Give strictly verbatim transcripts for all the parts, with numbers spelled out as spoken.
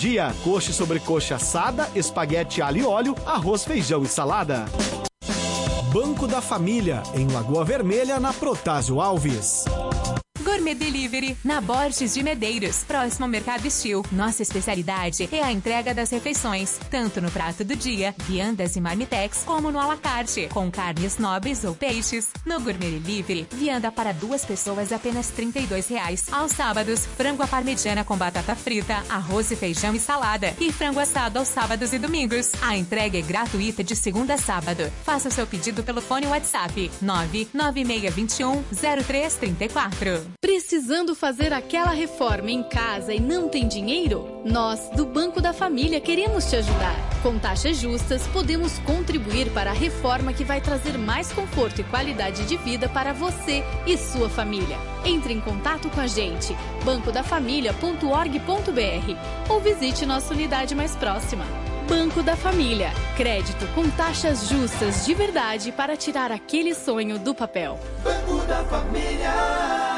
Dia, coxa e sobrecoxa assada, espaguete alho e óleo, arroz, feijão e salada. Banco da Família, em Lagoa Vermelha, na Protásio Alves. Gourmet Delivery, na Borges de Medeiros, próximo ao Mercado Estil. Nossa especialidade é a entrega das refeições, tanto no prato do dia, viandas e marmitex, como no à la carte, com carnes nobres ou peixes. No Gourmet Delivery, vianda para duas pessoas apenas trinta e dois reais. Aos sábados, frango à parmegiana com batata frita, arroz e feijão e salada. E frango assado aos sábados e domingos. A entrega é gratuita de segunda a sábado. Faça o seu pedido pelo fone WhatsApp nove nove seis dois um zero três três quatro. Precisando fazer aquela reforma em casa e não tem dinheiro? Nós, do Banco da Família, queremos te ajudar. Com taxas justas, podemos contribuir para a reforma que vai trazer mais conforto e qualidade de vida para você e sua família. Entre em contato com a gente, banco da família ponto org ponto br, ou visite nossa unidade mais próxima. Banco da Família. Crédito com taxas justas de verdade para tirar aquele sonho do papel. Banco da Família.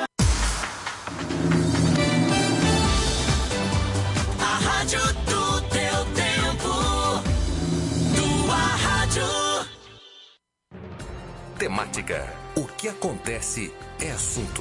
Rádio do teu tempo, tua rádio. Temática. O que acontece é assunto.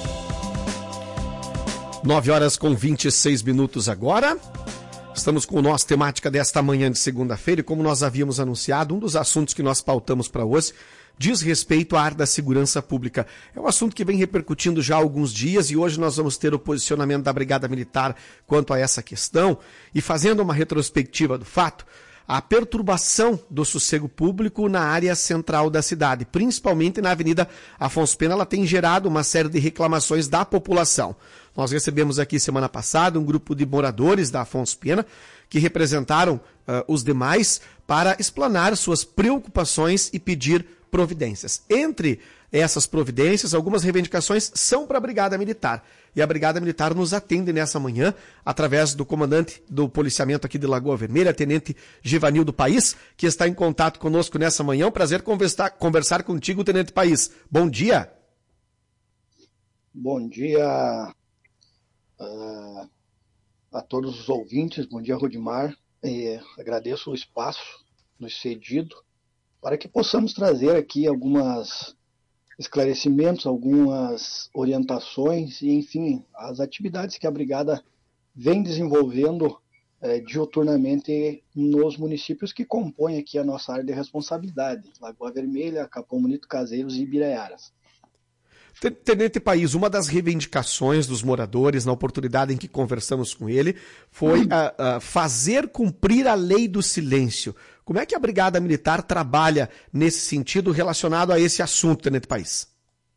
nove horas com vinte e seis minutos agora. Estamos com o nosso temática desta manhã de segunda-feira e como nós havíamos anunciado, um dos assuntos que nós pautamos para hoje diz respeito à área da segurança pública. É um assunto que vem repercutindo já há alguns dias e hoje nós vamos ter o posicionamento da Brigada Militar quanto a essa questão e fazendo uma retrospectiva do fato, a perturbação do sossego público na área central da cidade, principalmente na Avenida Afonso Pena, ela tem gerado uma série de reclamações da população. Nós recebemos aqui semana passada um grupo de moradores da Afonso Pena que representaram uh, os demais para explanar suas preocupações e pedir providências. Entre essas providências, algumas reivindicações são para a Brigada Militar. E a Brigada Militar nos atende nessa manhã, através do comandante do policiamento aqui de Lagoa Vermelha, Tenente Givanildo País, que está em contato conosco nessa manhã. Um prazer conversar, conversar contigo, Tenente País. Bom dia. Bom dia uh, a todos os ouvintes. Bom dia, Rodimar. E agradeço o espaço nos cedido para que possamos trazer aqui algumas esclarecimentos, algumas orientações e, enfim, as atividades que a Brigada vem desenvolvendo eh, diuturnamente nos municípios que compõem aqui a nossa área de responsabilidade, Lagoa Vermelha, Capão Bonito, Caseiros e Ibiraiaras. Tenente País, uma das reivindicações dos moradores, na oportunidade em que conversamos com ele, foi a, a fazer cumprir a lei do silêncio. Como é que a Brigada Militar trabalha nesse sentido relacionado a esse assunto, Tenente País?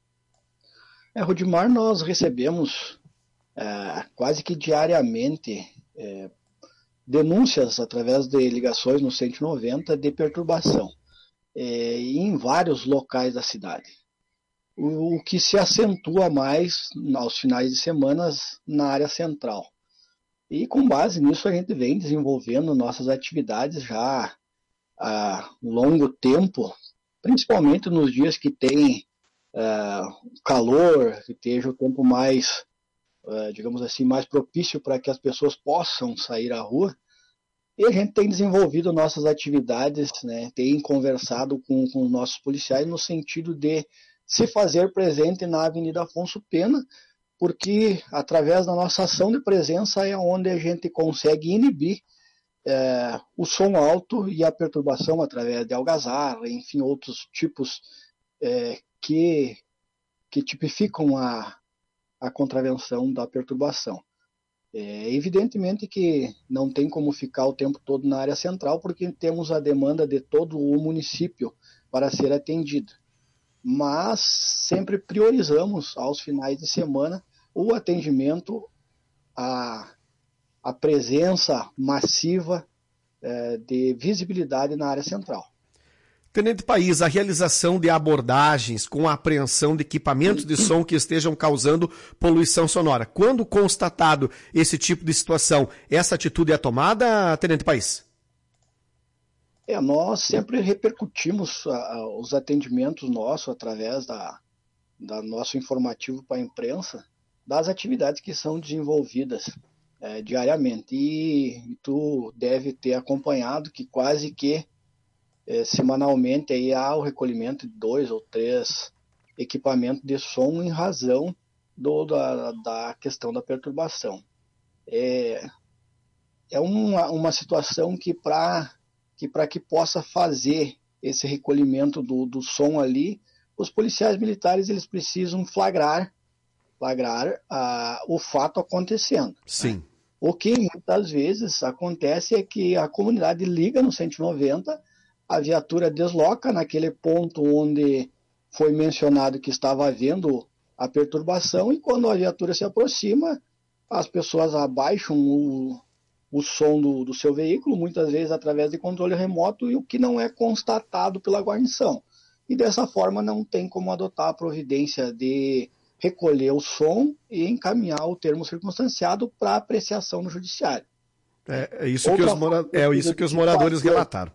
É, Rodimar, nós recebemos é, quase que diariamente é, denúncias através de ligações no cento e noventa de perturbação é, em vários locais da cidade. O que se acentua mais aos finais de semana na área central. E com base nisso a gente vem desenvolvendo nossas atividades já há longo tempo, principalmente nos dias que tem uh, calor, que esteja o tempo mais, uh, digamos assim, mais propício para que as pessoas possam sair à rua. E a gente tem desenvolvido nossas atividades, né, tem conversado com, com os nossos policiais no sentido de se fazer presente na Avenida Afonso Pena, porque através da nossa ação de presença é onde a gente consegue inibir é, o som alto e a perturbação através de algazarra, enfim, outros tipos é, que, que tipificam a, a contravenção da perturbação. É, evidentemente que não tem como ficar o tempo todo na área central, porque temos a demanda de todo o município para ser atendida. Mas sempre priorizamos aos finais de semana o atendimento, a, a presença massiva é, de visibilidade na área central. Tenente País, a realização de abordagens com a apreensão de equipamentos de som que estejam causando poluição sonora. Quando constatado esse tipo de situação, essa atitude é tomada, Tenente País? É, nós sempre repercutimos a, os atendimentos nossos através da, da nosso informativo para a imprensa, das atividades que são desenvolvidas é, diariamente. E, e tu deve ter acompanhado que quase que é, semanalmente aí há o recolhimento de dois ou três equipamentos de som em razão do, da, da questão da perturbação. É, é uma, uma situação que para que, para que possa fazer esse recolhimento do, do som ali, os policiais militares eles precisam flagrar, flagrar ah, o fato acontecendo. Sim. Né? O que muitas vezes acontece é que a comunidade liga no cento e noventa, a viatura desloca naquele ponto onde foi mencionado que estava havendo a perturbação, e quando a viatura se aproxima, as pessoas abaixam o, o som do, do seu veículo, muitas vezes através de controle remoto, e o que não é constatado pela guarnição. E dessa forma não tem como adotar a providência de recolher o som e encaminhar o termo circunstanciado para apreciação no judiciário. É, é, isso, que os, mora... é isso que os moradores fazer... relataram.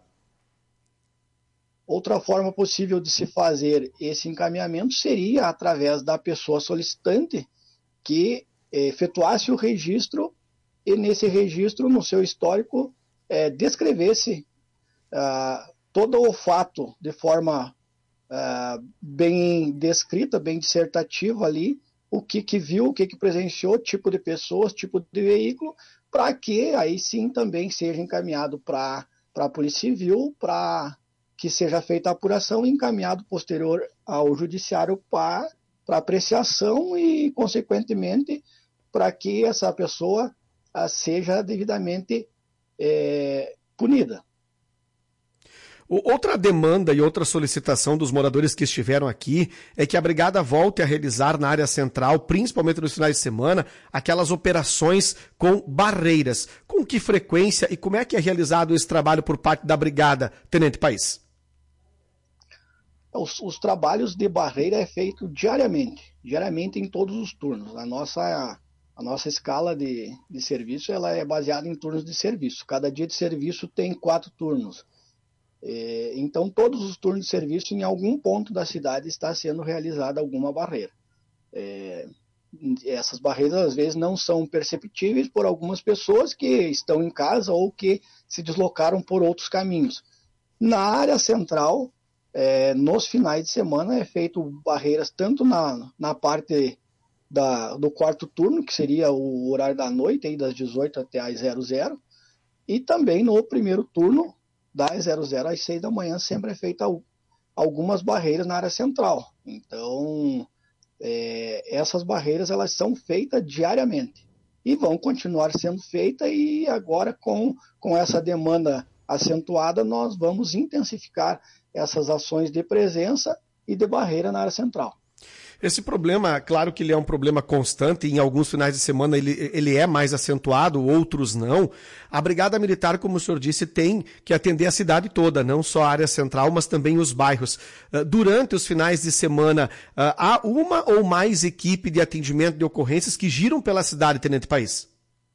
Outra forma possível de se fazer esse encaminhamento seria através da pessoa solicitante que eh, efetuasse o registro e nesse registro, no seu histórico, eh, descrevesse ah, todo o fato de forma Uh, bem descrita, bem dissertativa ali, o que, que viu, o que, que presenciou, tipo de pessoas, tipo de veículo, para que aí sim também seja encaminhado para a Polícia Civil, para que seja feita a apuração e encaminhado posterior ao Judiciário para apreciação e, consequentemente, para que essa pessoa uh, seja devidamente eh, punida. Outra demanda e outra solicitação dos moradores que estiveram aqui é que a Brigada volte a realizar na área central, principalmente nos finais de semana, aquelas operações com barreiras. Com que frequência e como é que é realizado esse trabalho por parte da Brigada, Tenente País? Os, os trabalhos de barreira é feito diariamente, diariamente em todos os turnos. A nossa, a nossa escala de, de serviço ela é baseada em turnos de serviço. Cada dia de serviço tem quatro turnos. Então, todos os turnos de serviço, em algum ponto da cidade, está sendo realizada alguma barreira. É, essas barreiras, às vezes, não são perceptíveis por algumas pessoas que estão em casa ou que se deslocaram por outros caminhos. Na área central, é, nos finais de semana, é feito barreiras tanto na, na parte da, do quarto turno, que seria o horário da noite, aí das dezoito até às zero zero, e também no primeiro turno, das zero zero às seis da manhã, sempre é feita algumas barreiras na área central. Então, é, essas barreiras elas são feitas diariamente e vão continuar sendo feitas, e agora com, com essa demanda acentuada, nós vamos intensificar essas ações de presença e de barreira na área central. Esse problema, claro que ele é um problema constante, em alguns finais de semana ele, ele é mais acentuado, outros não. A Brigada Militar, como o senhor disse, tem que atender a cidade toda, não só a área central, mas também os bairros. Durante os finais de semana, há uma ou mais equipe de atendimento de ocorrências que giram pela cidade, Tenente País?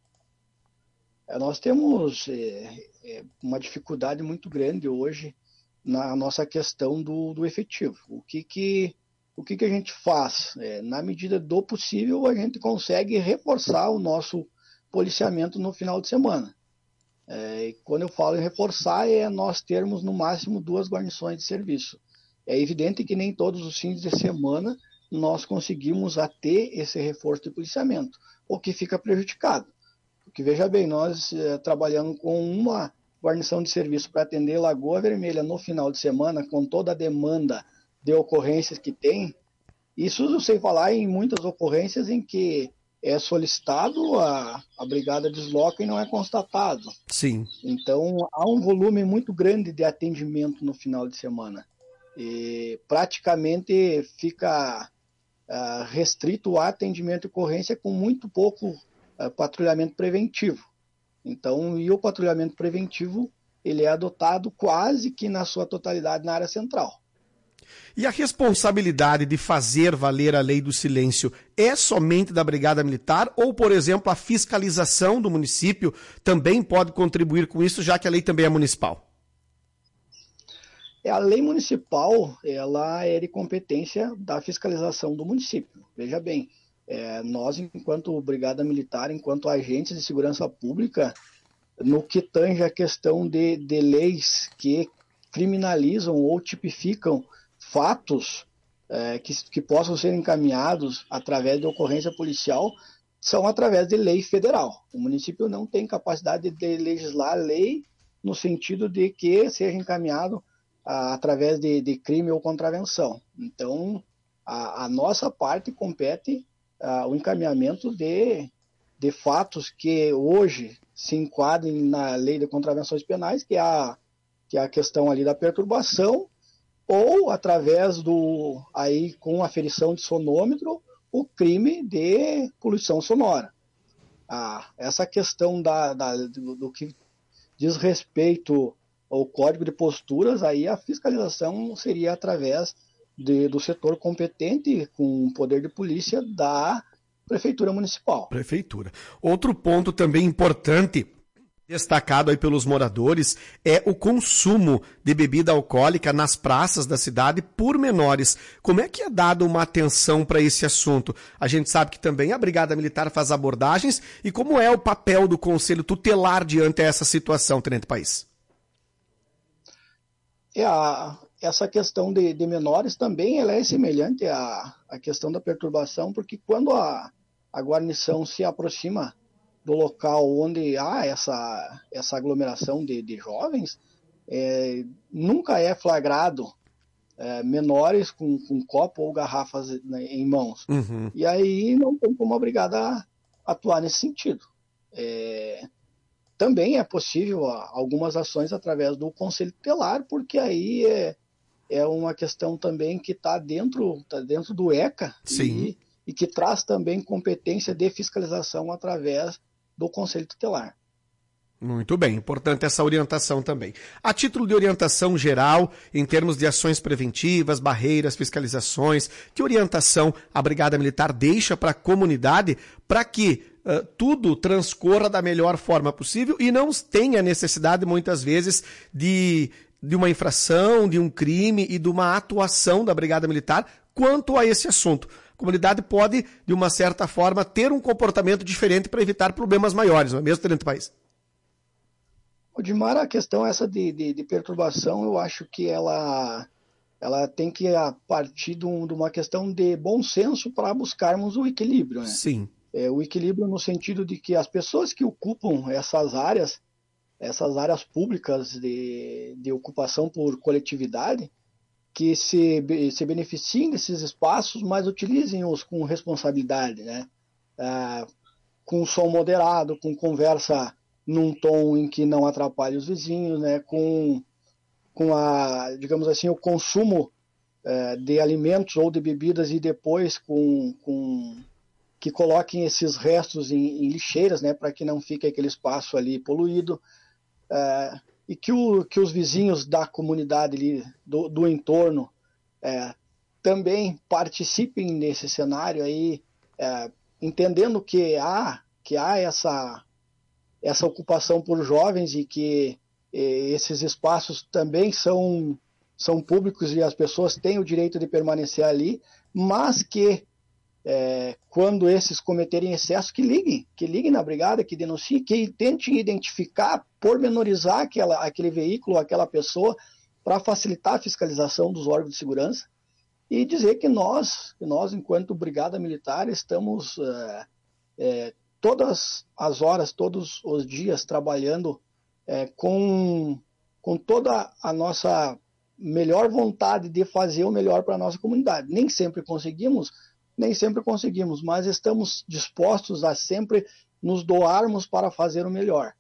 Nós temos é, é, uma dificuldade muito grande hoje na nossa questão do, do efetivo. O que que... O que, que a gente faz? É, na medida do possível, a gente consegue reforçar o nosso policiamento no final de semana. É, e quando eu falo em reforçar, é nós termos no máximo duas guarnições de serviço. É evidente que nem todos os fins de semana nós conseguimos a ter esse reforço de policiamento, o que fica prejudicado. Porque veja bem, nós é, trabalhando com uma guarnição de serviço para atender Lagoa Vermelha no final de semana, com toda a demanda de ocorrências que tem, isso sem falar em muitas ocorrências em que é solicitado, a, a brigada desloca e não é constatado. Sim. Então, há um volume muito grande de atendimento no final de semana. E praticamente fica uh, restrito o atendimento e ocorrência com muito pouco uh, patrulhamento preventivo. Então, e o patrulhamento preventivo, ele é adotado quase que na sua totalidade na área central. E a responsabilidade de fazer valer a lei do silêncio é somente da Brigada Militar ou, por exemplo, a fiscalização do município também pode contribuir com isso, já que a lei também é municipal? É, a lei municipal ela é de competência da fiscalização do município. Veja bem, É, nós, enquanto Brigada Militar, enquanto agentes de segurança pública, no que tange a questão de, de leis que criminalizam ou tipificam fatos é, que, que possam ser encaminhados através de ocorrência policial, são através de lei federal. O município não tem capacidade de legislar a lei no sentido de que seja encaminhado a, através de, de crime ou contravenção. Então, a, a nossa parte compete a, o encaminhamento de, de fatos que hoje se enquadrem na lei de contravenções penais, que é a, que é a questão ali da perturbação, ou através do, aí com aferição de sonômetro, o crime de poluição sonora. Ah, essa questão da, da, do, do que diz respeito ao Código de Posturas, aí a fiscalização seria através de, do setor competente com poder de polícia da Prefeitura Municipal. Prefeitura. Outro ponto também importante, destacado aí pelos moradores, é o consumo de bebida alcoólica nas praças da cidade por menores. Como é que é dada uma atenção para esse assunto? A gente sabe que também a Brigada Militar faz abordagens, e como é o papel do Conselho Tutelar diante essa situação, Tenente País? É a, essa questão de, de menores também ela é semelhante à, à questão da perturbação, porque quando a, a guarnição se aproxima do local onde há essa, essa aglomeração de, de jovens, é, nunca é flagrado é, menores com, com copo ou garrafas, né, em mãos. Uhum. E aí não tem como a brigada atuar nesse sentido. É, também é possível algumas ações através do Conselho Tutelar, porque aí é, é uma questão também que está dentro, tá dentro do ECA. Sim. E, e que traz também competência de fiscalização através do Conselho Tutelar. Muito bem, importante essa orientação também. A título de orientação geral, em termos de ações preventivas, barreiras, fiscalizações, que orientação a Brigada Militar deixa para a comunidade para que uh, tudo transcorra da melhor forma possível e não tenha necessidade, muitas vezes, de, de uma infração, de um crime e de uma atuação da Brigada Militar quanto a esse assunto? A comunidade pode, de uma certa forma, ter um comportamento diferente para evitar problemas maiores, não é mesmo, Tenente País? Odimar, a questão essa de, de, de perturbação, eu acho que ela, ela tem que partir de, um, de uma questão de bom senso para buscarmos o equilíbrio, né? Sim. É, o equilíbrio no sentido de que as pessoas que ocupam essas áreas, essas áreas públicas de, de ocupação por coletividade, que se, se beneficiem desses espaços, mas utilizem-os com responsabilidade, né? Ah, com som moderado, com conversa num tom em que não atrapalhe os vizinhos, né? Com, com a, digamos assim, o consumo eh, de alimentos ou de bebidas e depois com, com que coloquem esses restos em, em lixeiras, né? Para que não fique aquele espaço ali poluído. Eh, e que, o, que os vizinhos da comunidade ali, do, do entorno, é, também participem nesse cenário aí, é, entendendo que há, que há essa, essa ocupação por jovens e que e, esses espaços também são, são públicos e as pessoas têm o direito de permanecer ali, mas que É, quando esses cometerem excesso, que liguem, que liguem na brigada, que denunciem, que tentem identificar, pormenorizar aquela, aquele veículo, aquela pessoa, para facilitar a fiscalização dos órgãos de segurança e dizer que nós, que nós enquanto Brigada Militar, estamos é, é, todas as horas, todos os dias trabalhando é, com, com toda a nossa melhor vontade de fazer o melhor para a nossa comunidade. Nem sempre conseguimos, Nem sempre conseguimos, mas estamos dispostos a sempre nos doarmos para fazer o melhor.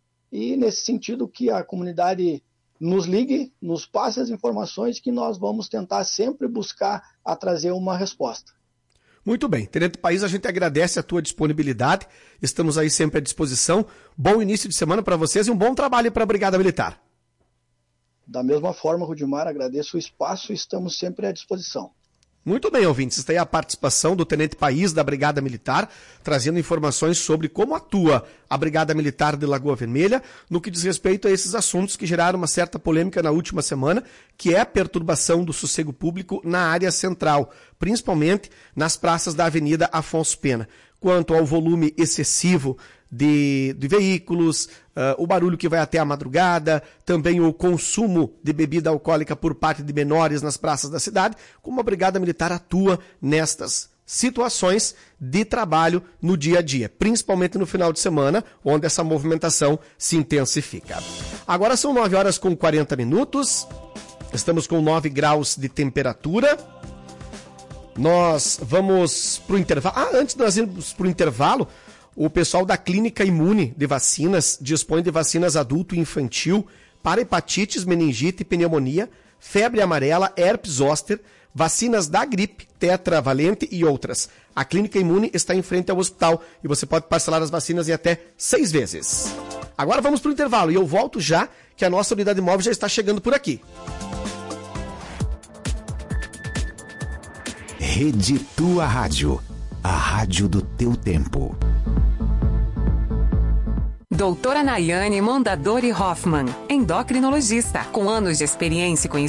E nesse sentido que a comunidade nos ligue, nos passe as informações que nós vamos tentar sempre buscar a trazer uma resposta. Muito bem. Tenente País, a gente agradece a tua disponibilidade, estamos aí sempre à disposição. Bom início de semana para vocês e um bom trabalho para a Brigada Militar. Da mesma forma, Rudimar, agradeço o espaço e estamos sempre à disposição. Muito bem, ouvintes. Está aí a participação do Tenente País da Brigada Militar, trazendo informações sobre como atua a Brigada Militar de Lagoa Vermelha no que diz respeito a esses assuntos que geraram uma certa polêmica na última semana, que é a perturbação do sossego público na área central, principalmente nas praças da Avenida Afonso Pena. Quanto ao volume excessivo de, de veículos, uh, o barulho que vai até a madrugada, também o consumo de bebida alcoólica por parte de menores nas praças da cidade, como a Brigada Militar atua nestas situações de trabalho no dia a dia, principalmente no final de semana, onde essa movimentação se intensifica. Agora são nove horas com quarenta minutos, estamos com nove graus de temperatura. Nós vamos para o intervalo. Ah, antes de nós irmos para o intervalo, o pessoal da Clínica Imune de Vacinas dispõe de vacinas adulto e infantil para hepatites, meningite, pneumonia, febre amarela, herpes zoster, vacinas da gripe, tetravalente e outras. A Clínica Imune está em frente ao hospital e você pode parcelar as vacinas em até seis vezes. Agora vamos para o intervalo e eu volto já, que a nossa unidade móvel já está chegando por aqui. Rede Tua Rádio, a rádio do teu tempo. Doutora Nayane Mondadori Hoffman, endocrinologista, com anos de experiência e conhecimento